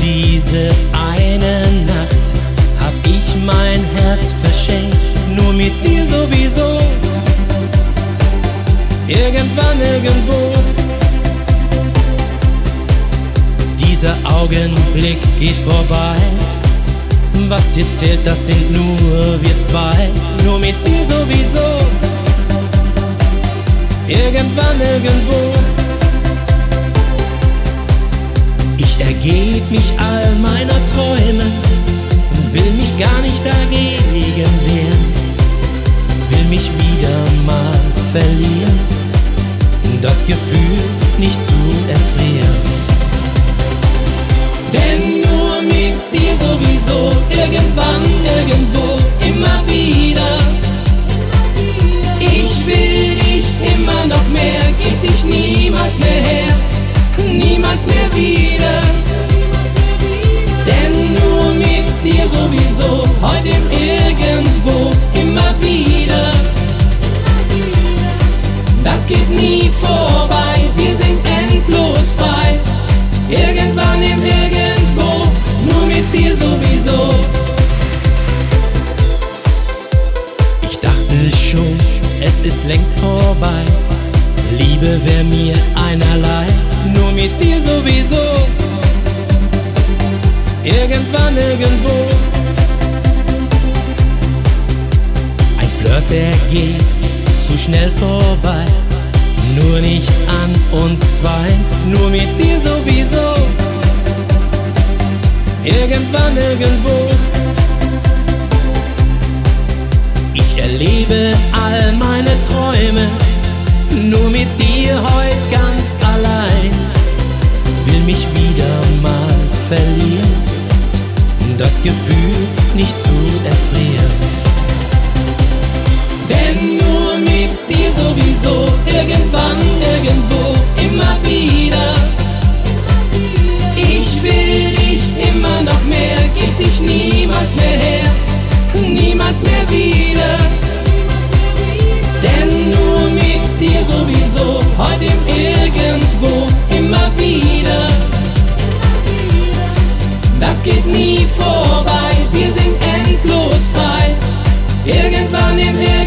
Diese eine Nacht hab ich mein Herz verschenkt, nur mit dir sowieso. Irgendwann, irgendwo. Dieser Augenblick geht vorbei. Was jetzt zählt, das sind nur wir zwei. Nur mit dir sowieso. Irgendwann, irgendwo. Ich ergeb mich all meiner Träume, will mich gar nicht dagegen wehren, will mich wieder mal verlieren, das Gefühl nicht zu erfrieren. Denn nur mit dir sowieso, irgendwann, irgendwo, immer wieder. Ich will dich immer noch mehr, gib dich niemals mehr her, niemals mehr wieder. Denn nur mit dir sowieso, heute im Irgendwo, immer wieder. Das geht nie vorbei, wir sind endlos frei. Irgendwann im Irgendwo, nur mit dir sowieso. Ich dachte schon, es ist längst vorbei. Liebe wär mir einerlei, nur mit dir sowieso. Irgendwann, irgendwo. Ein Flirt, der geht zu schnell vorbei. Nur nicht an uns zwei, nur mit dir sowieso. Irgendwann, irgendwo. Ich erlebe all meine Träume, nur mit dir heut ganz allein. Will mich wieder mal verlieren, das Gefühl nicht zu erfrieren. Denn nur mit dir sowieso, irgendwann, irgendwo, immer wieder. Ich will dich immer noch mehr, gib dich niemals mehr her, niemals mehr wieder. Denn nur mit dir sowieso, heute im Irgendwo, immer wieder. Das geht nie vorbei, wir sind endlos frei. Irgendwann im Irgendwo.